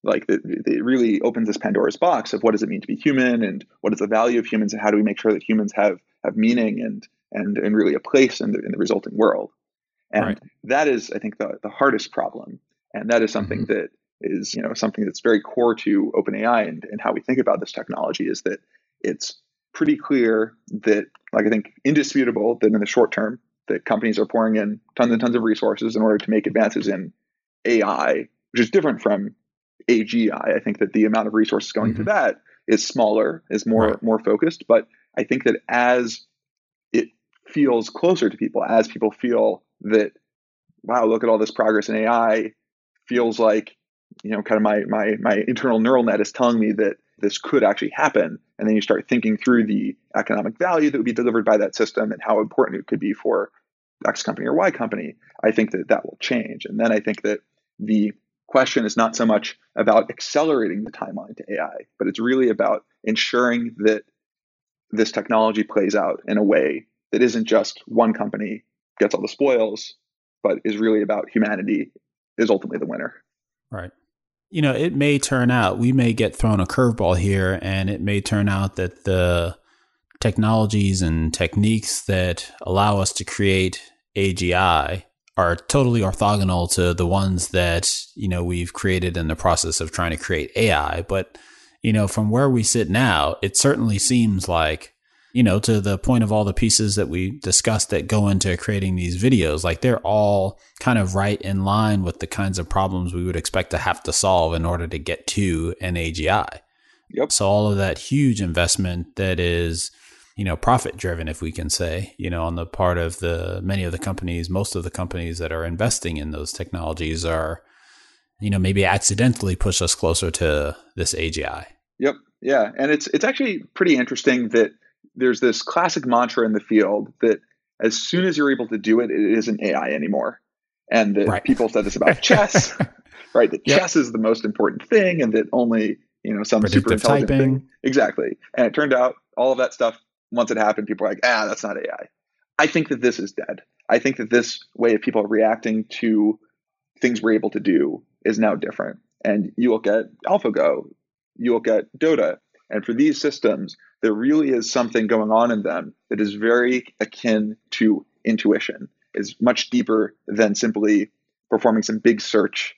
Like it, it really opens this Pandora's box of what does it mean to be human, and what is the value of humans, and how do we make sure that humans have have meaning and and and really a place in the in the resulting world. And Right. that is, I think, the the hardest problem. And that is something Mm-hmm. that is, you know, something that's very core to OpenAI and, and how we think about this technology, is that it's pretty clear that, like, I think indisputable that in the short term, that companies are pouring in tons and tons of resources in order to make advances in A I, which is different from A G I. I think that the amount of resources going Mm-hmm. to that is smaller, is more Right. more focused. But I think that as it feels closer to people, as people feel that, wow, look at all this progress in A I, feels like, you know, kind of my my my internal neural net is telling me that this could actually happen. And then you start thinking through the economic value that would be delivered by that system and how important it could be for X company or Y company. I think that that will change. And then I think that the question is not so much about accelerating the timeline to A I, but it's really about ensuring that this technology plays out in a way that isn't just one company gets all the spoils, but is really about humanity is ultimately the winner. Right. You know, it may turn out, we may get thrown a curveball here, and it may turn out that the technologies and techniques that allow us to create A G I are totally orthogonal to the ones that, you know, we've created in the process of trying to create A I. But, you know, from where we sit now, it certainly seems like, you know, to the point of all the pieces that we discussed that go into creating these videos, like they're all kind of right in line with the kinds of problems we would expect to have to solve in order to get to an A G I. Yep. So all of that huge investment that is, you know, profit driven, if we can say, you know, on the part of the many of the companies, most of the companies that are investing in those technologies are, you know, maybe accidentally push us closer to this A G I. Yep. Yeah. And it's it's actually pretty interesting that there's this classic mantra in the field that as soon as you're able to do it, it isn't A I anymore. And that Right. people said this about chess, right? That Yep. chess is the most important thing, and that only, you know, some super Predictive intelligent typing. thing. Exactly. And it turned out all of that stuff, once it happened, people were like, ah, that's not A I. I think that this is dead. I think that this way of people reacting to things we're able to do is now different. And you look at AlphaGo, you look at Dota, and for these systems, there really is something going on in them that is very akin to intuition, is much deeper than simply performing some big search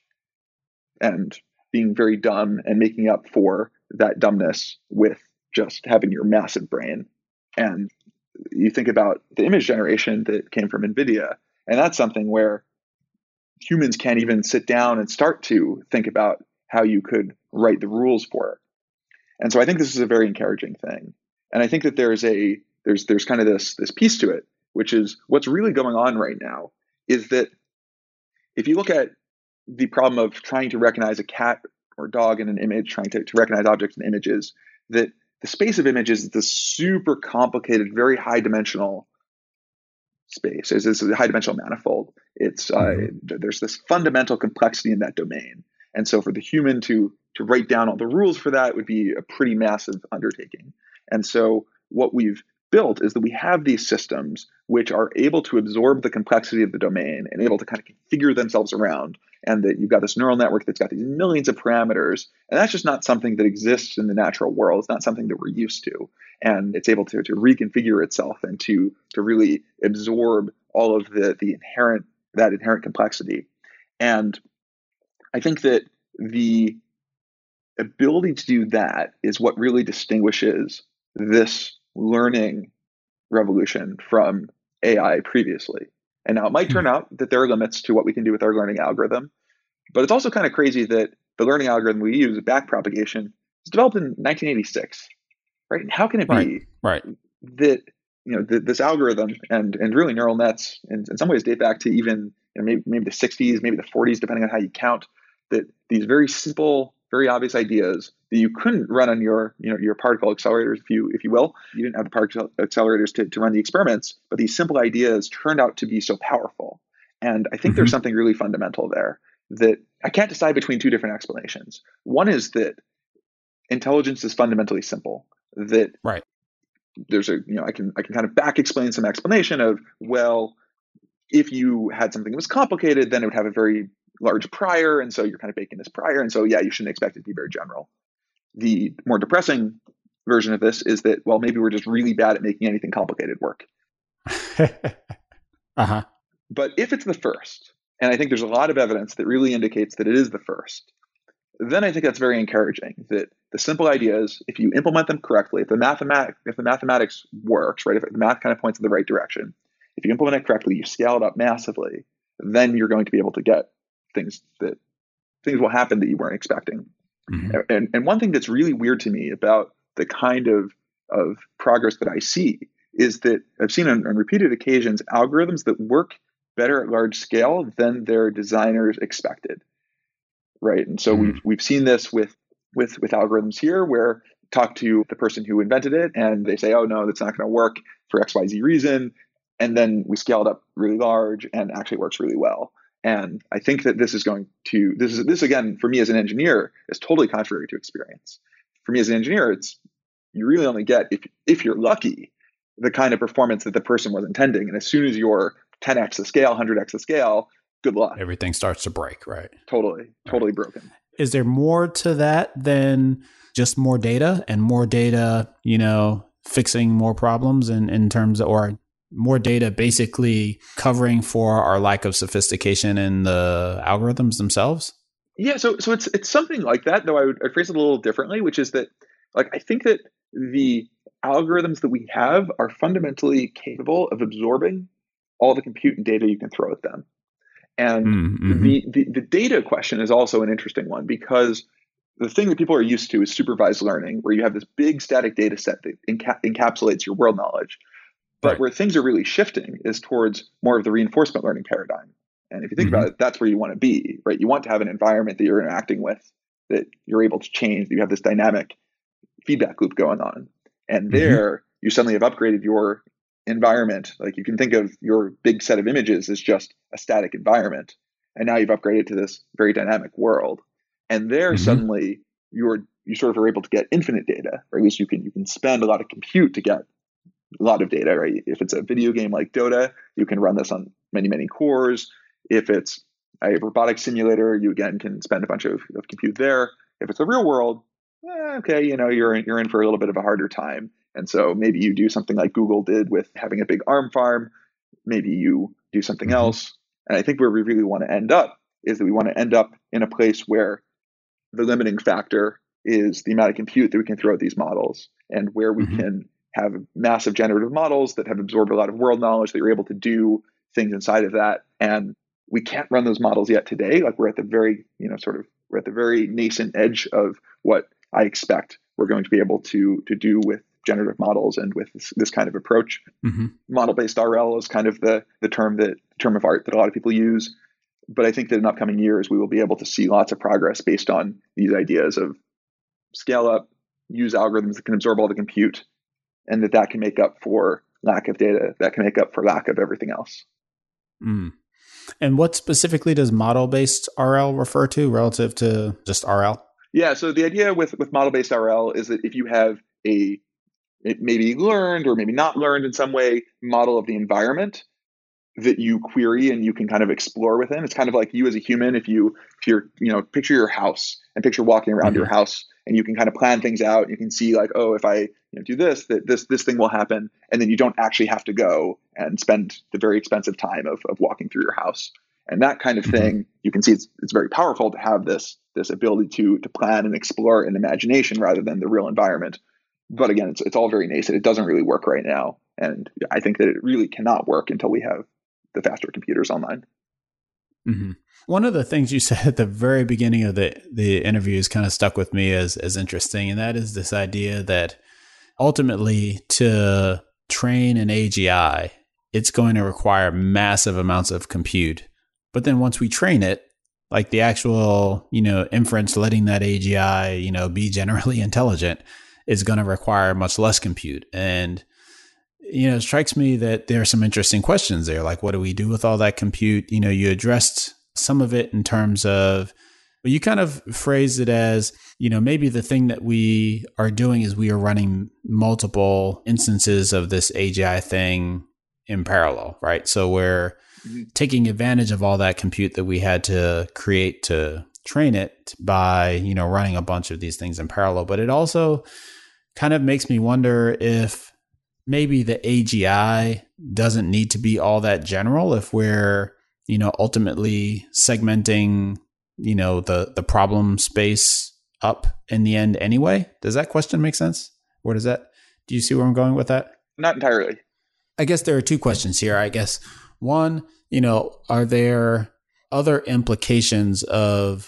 and being very dumb and making up for that dumbness with just having your massive brain. And you think about the image generation that came from NVIDIA, and that's something where humans can't even sit down and start to think about how you could write the rules for it. And so I think this is a very encouraging thing. And I think that there's a there's there's kind of this this piece to it, which is what's really going on right now is that if you look at the problem of trying to recognize a cat or dog in an image, trying to, to recognize objects in images, that the space of images is this super complicated, very high dimensional space. It's this high dimensional manifold. It's uh, Mm-hmm. there's this fundamental complexity in that domain. And so for the human to to write down all the rules for that would be a pretty massive undertaking. And so what we've built is that we have these systems which are able to absorb the complexity of the domain and able to kind of configure themselves around. And that you've got this neural network that's got these millions of parameters. And that's just not something that exists in the natural world. It's not something that we're used to. And it's able to, to reconfigure itself and to, to really absorb all of the, the inherent, that inherent complexity. And I think that the ability to do that is what really distinguishes this learning revolution from A I previously. And now it might turn out that there are limits to what we can do with our learning algorithm, but it's also kind of crazy that the learning algorithm we use, backpropagation, was developed in nineteen eighty-six, right? And how can it Right. be Right. that, you know, th- this algorithm and and really neural nets in, in some ways date back to even, you know, maybe, maybe the sixties, maybe the forties, depending on how you count, that these very simple, very obvious ideas that you couldn't run on your, you know, your particle accelerators, if you if you will. You didn't have the particle accelerators to, to run the experiments, but these simple ideas turned out to be so powerful. And I think Mm-hmm. there's something really fundamental there that I can't decide between two different explanations. One is that intelligence is fundamentally simple, that Right. there's a, you know, I can I can kind of back explain some explanation of, well, if you had something that was complicated, then it would have a very large prior, and so you're kind of baking this prior, and so yeah, you shouldn't expect it to be very general. The more depressing version of this is that, well, maybe we're just really bad at making anything complicated work. uh-huh. But if it's the first, and I think there's a lot of evidence that really indicates that it is the first, then I think that's very encouraging, that the simple ideas, if you implement them correctly, if the mathematic, if the mathematics works, right, if the math kind of points in the right direction, if you implement it correctly, you scale it up massively, then you're going to be able to get things that things will happen that you weren't expecting. Mm-hmm. And and one thing that's really weird to me about the kind of of progress that I see is that I've seen on, on repeated occasions algorithms that work better at large scale than their designers expected. Right. And so mm. we've we've seen this with with with algorithms here, where talk to the person who invented it and they say, oh no, that's not going to work for X Y Z reason. And then we scale it up really large and actually works really well. And I think that this is going to this is this again for me as an engineer is totally contrary to experience. For me as an engineer, it's you really only get, if if you're lucky, the kind of performance that the person was intending. And as soon as you're ten x the scale, one hundred x the scale, good luck. Everything starts to break, right? Totally, totally right. broken. Is there more to that than just more data and more data, you know, fixing more problems in, in terms of, or more data basically covering for our lack of sophistication in the algorithms themselves? Yeah, so so it's it's something like that, though I would I'd phrase it a little differently, which is that, like, I think that the algorithms that we have are fundamentally capable of absorbing all the compute and data you can throw at them. And mm-hmm. the, the, the data question is also an interesting one, because the thing that people are used to is supervised learning, where you have this big static data set that enca- encapsulates your world knowledge. But right. where things are really shifting is towards more of the reinforcement learning paradigm. And if you think mm-hmm. about it, that's where you want to be, right? You want to have an environment that you're interacting with, that you're able to change, that you have this dynamic feedback loop going on. And there, mm-hmm. you suddenly have upgraded your environment. Like, you can think of your big set of images as just a static environment. And now you've upgraded to this very dynamic world. And there mm-hmm. suddenly you're, you sort of are able to get infinite data, or at least you can, you can spend a lot of compute to get a lot of data, right? If it's a video game like Dota, you can run this on many, many cores. If it's a robotic simulator, you again can spend a bunch of, of compute there. If it's a real world, eh, okay, you know, you're in, you're in for a little bit of a harder time. And so maybe you do something like Google did with having a big ARM farm. Maybe you do something mm-hmm. else. And I think where we really want to end up is that we want to end up in a place where the limiting factor is the amount of compute that we can throw at these models, and where we mm-hmm. can have massive generative models that have absorbed a lot of world knowledge, that you're able to do things inside of that. And we can't run those models yet today. Like, we're at the very, you know, sort of, we're at the very nascent edge of what I expect we're going to be able to, to do with generative models and with this, this kind of approach. Mm-hmm. Model-based R L is kind of the, the term that term of art that a lot of people use. But I think that in upcoming years, we will be able to see lots of progress based on these ideas of scale up, use algorithms that can absorb all the compute, and that that can make up for lack of data, that can make up for lack of everything else. Mm. And what specifically does model-based R L refer to relative to just R L? Yeah, so the idea with, with model-based R L is that if you have a it maybe learned or maybe not learned in some way model of the environment that you query and you can kind of explore within, it's kind of like you as a human, if you if you're, you know, picture your house and picture walking around mm-hmm. your house, and you can kind of plan things out. You can see like, oh, if I you know, do this, that this this thing will happen, and then you don't actually have to go and spend the very expensive time of of walking through your house. And that kind of thing, mm-hmm. you can see it's it's very powerful to have this this ability to to plan and explore in imagination rather than the real environment. But again, it's it's all very nascent. It doesn't really work right now, and I think that it really cannot work until we have the faster computers online. Mm-hmm. One of the things you said at the very beginning of the, the interview is kind of stuck with me as, as interesting. And that is this idea that ultimately to train an A G I, it's going to require massive amounts of compute. But then once we train it, like the actual, you know, inference, letting that A G I, you know, be generally intelligent is going to require much less compute. And you know, it strikes me that there are some interesting questions there. Like, what do we do with all that compute? You know, you addressed some of it in terms of, but you kind of phrased it as, you know, maybe the thing that we are doing is we are running multiple instances of this A G I thing in parallel, right? So we're mm-hmm. taking advantage of all that compute that we had to create to train it by, you know, running a bunch of these things in parallel. But it also kind of makes me wonder if maybe the A G I doesn't need to be all that general if we're, you know, ultimately segmenting, you know, the, the problem space up in the end anyway. Does that question make sense? What is that? Do you see where I'm going with that? Not entirely. I guess there are two questions here. I guess one, you know, are there other implications of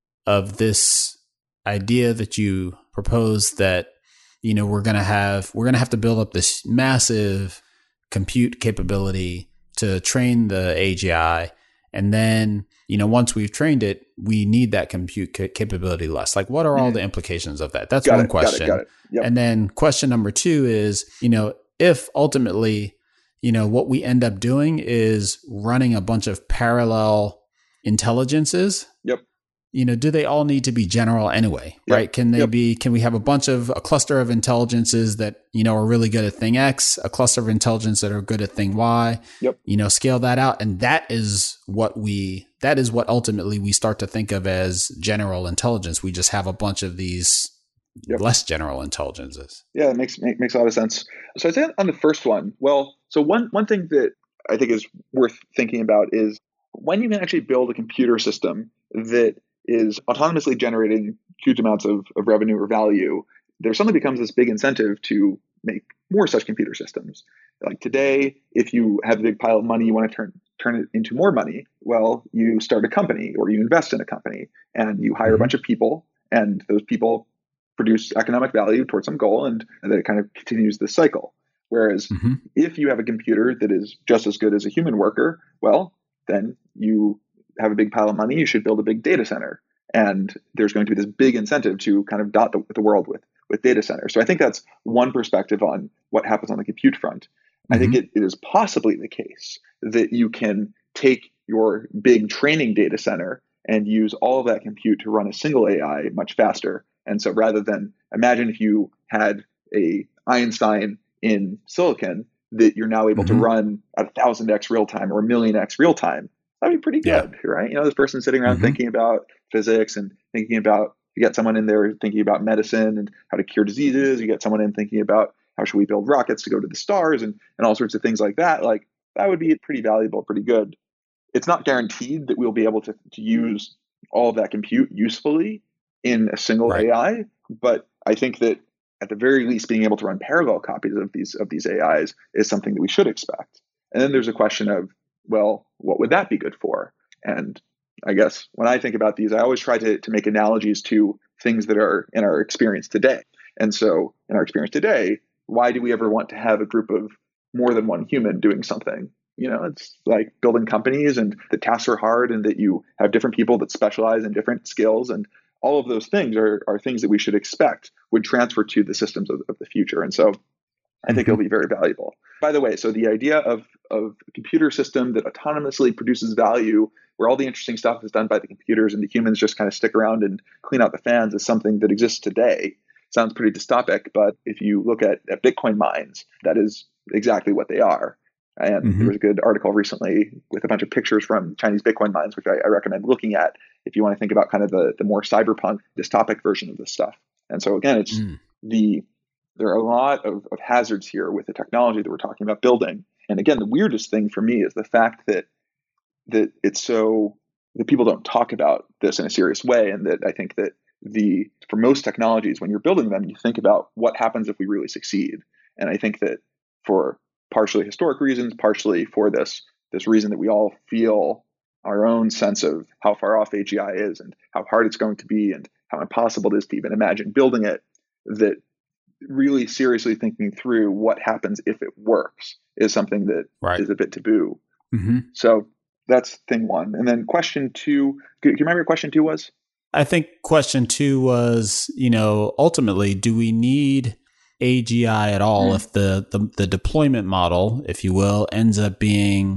of this idea that you propose that, you know, we're going to have we're going to have to build up this massive compute capability to train the A G I, and then, you know, once we've trained it, we need that compute ca- capability less. Like, what are all mm-hmm. the implications of that? That's got one it, question. Got it, got it. Yep. And then question number two is, you know, if ultimately, you know, what we end up doing is running a bunch of parallel intelligences. Yep. You know, do they all need to be general anyway, yep. right? Can they yep. be, can we have a bunch of, a cluster of intelligences that, you know, are really good at thing X, a cluster of intelligence that are good at thing Y, yep. you know, scale that out. And that is what we, that is what ultimately we start to think of as general intelligence. We just have a bunch of these yep. less general intelligences. Yeah, it makes, make, makes a lot of sense. So I'd say on the first one, well, so one, one thing that I think is worth thinking about is when you can actually build a computer system that is autonomously generating huge amounts of, of revenue or value, there suddenly becomes this big incentive to make more such computer systems. Like today, if you have a big pile of money, you want to turn turn it into more money, well, you start a company or you invest in a company and you hire mm-hmm. a bunch of people, and those people produce economic value towards some goal, and, and then it kind of continues this cycle. Whereas mm-hmm. if you have a computer that is just as good as a human worker, well, then you have a big pile of money, you should build a big data center. And there's going to be this big incentive to kind of dot the, the world with, with data centers. So I think that's one perspective on what happens on the compute front. Mm-hmm. I think it, it is possibly the case that you can take your big training data center and use all of that compute to run a single A I much faster. And so rather than imagine if you had a Einstein in silicon that you're now able mm-hmm. to run at a thousand X real time or a million X real time, that'd be pretty good, yeah. right? You know, this person sitting around mm-hmm. thinking about physics and thinking about, you get someone in there thinking about medicine and how to cure diseases. You get someone in thinking about how should we build rockets to go to the stars and, and all sorts of things like that. Like that would be pretty valuable, pretty good. It's not guaranteed that we'll be able to, to use all of that compute usefully in a single right. A I, but I think that at the very least, being able to run parallel copies of these of these A Is is something that we should expect. And then there's a question of, well, what would that be good for? And I guess when I think about these, I always try to, to make analogies to things that are in our experience today. And so in our experience today, why do we ever want to have a group of more than one human doing something? You know, it's like building companies and the tasks are hard and that you have different people that specialize in different skills. And all of those things are, are things that we should expect would transfer to the systems of, of the future. And so I think mm-hmm. it'll be very valuable. By the way, so the idea of, of a computer system that autonomously produces value, where all the interesting stuff is done by the computers and the humans just kind of stick around and clean out the fans, is something that exists today. Sounds pretty dystopic, but if you look at, at Bitcoin mines, that is exactly what they are. And mm-hmm. there was a good article recently with a bunch of pictures from Chinese Bitcoin mines, which I, I recommend looking at if you want to think about kind of the, the more cyberpunk dystopic version of this stuff. And so again, it's mm. the there are a lot of, of hazards here with the technology that we're talking about building. And again, the weirdest thing for me is the fact that that it's so that people don't talk about this in a serious way. And that I think that the for most technologies, when you're building them, you think about what happens if we really succeed. And I think that for partially historic reasons, partially for this this reason that we all feel our own sense of how far off A G I is and how hard it's going to be and how impossible it is to even imagine building it, that really seriously thinking through what happens if it works is something that right. is a bit taboo. Mm-hmm. So that's thing one. And then question two, do you remember what question two was? I think question two was, you know, ultimately, do we need A G I at all mm. if the, the the deployment model, if you will, ends up being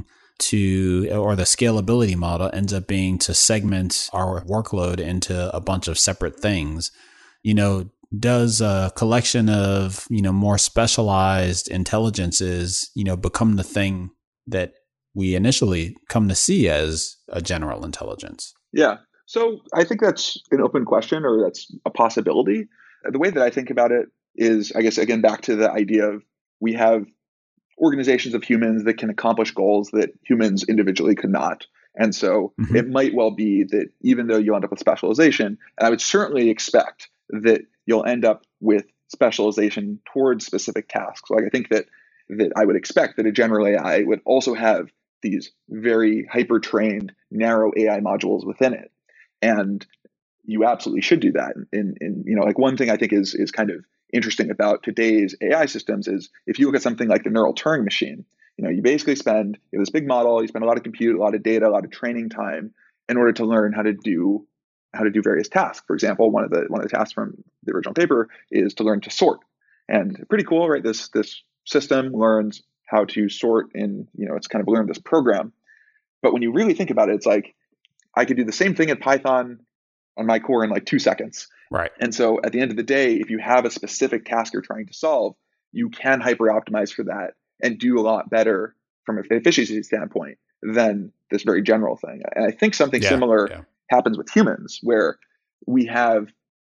to, or the scalability model ends up being to segment our workload into a bunch of separate things? You know, does a collection of, you know, more specialized intelligences, you know, become the thing that we initially come to see as a general intelligence? Yeah. So I think that's an open question, or that's a possibility. The way that I think about it is, I guess, again, back to the idea of we have organizations of humans that can accomplish goals that humans individually could not. And so mm-hmm. it might well be that even though you'll end up with specialization, and I would certainly expect that you'll end up with specialization towards specific tasks. Like I think that that I would expect that a general A I would also have these very hyper-trained, narrow A I modules within it. And you absolutely should do that. And, and you know, like one thing I think is is kind of interesting about today's A I systems is if you look at something like the neural Turing machine, you know, you basically spend you know, this big model, you spend a lot of compute, a lot of data, a lot of training time in order to learn how to do how to do various tasks. For example, one of the one of the tasks from the original paper is to learn to sort. And pretty cool, right? This this system learns how to sort in, you know, it's kind of learned this program. But when you really think about it, it's like I could do the same thing in Python on my core in like two seconds. Right. And so at the end of the day, if you have a specific task you're trying to solve, you can hyper optimize for that and do a lot better from an efficiency standpoint than this very general thing. And I think something yeah, similar yeah. happens with humans, where we have,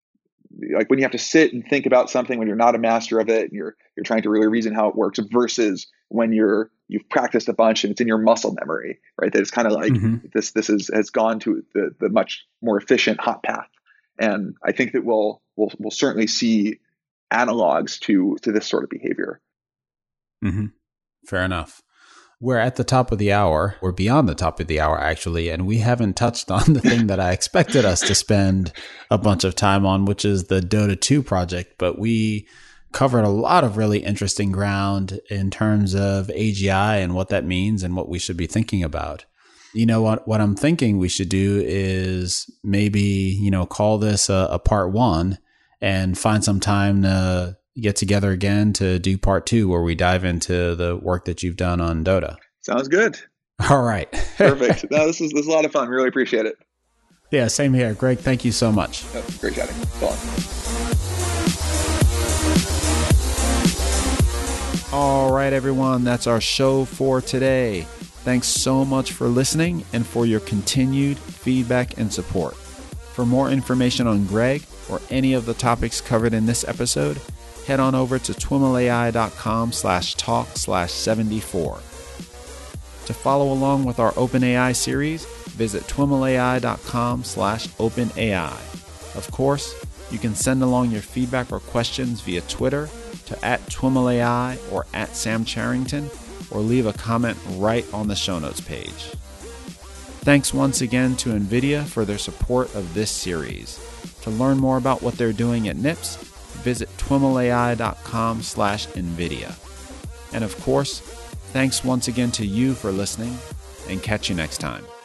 like when you have to sit and think about something when you're not a master of it and you're you're trying to really reason how it works, versus when you're you've practiced a bunch and it's in your muscle memory, right? That it's kind of like mm-hmm. this this is has gone to the the much more efficient hot path. And I think that we'll we'll we'll certainly see analogs to to this sort of behavior. Mm-hmm. Fair enough. We're at the top of the hour. We're beyond the top of the hour, actually, and we haven't touched on the thing that I expected us to spend a bunch of time on, which is the Dota two project. But we covered a lot of really interesting ground in terms of A G I and what that means and what we should be thinking about. You know what? What I'm thinking we should do is maybe, you know, call this a, a part one and find some time to get together again to do part two, where we dive into the work that you've done on Dota. Sounds good. All right. Perfect. No, this is this is a lot of fun. Really appreciate it. Yeah, same here. Greg, thank you so much. Oh, great chatting. Fun. All right, everyone. That's our show for today. Thanks so much for listening and for your continued feedback and support. For more information on Greg or any of the topics covered in this episode, head on over to twimlai.com slash talk slash 74. To follow along with our OpenAI series, visit twimlai.com slash OpenAI. Of course, you can send along your feedback or questions via Twitter to at twimlai or at Sam Charrington, or leave a comment right on the show notes page. Thanks once again to NVIDIA for their support of this series. To learn more about what they're doing at N I P S, visit twimlai.com slash NVIDIA. And of course, thanks once again to you for listening, and catch you next time.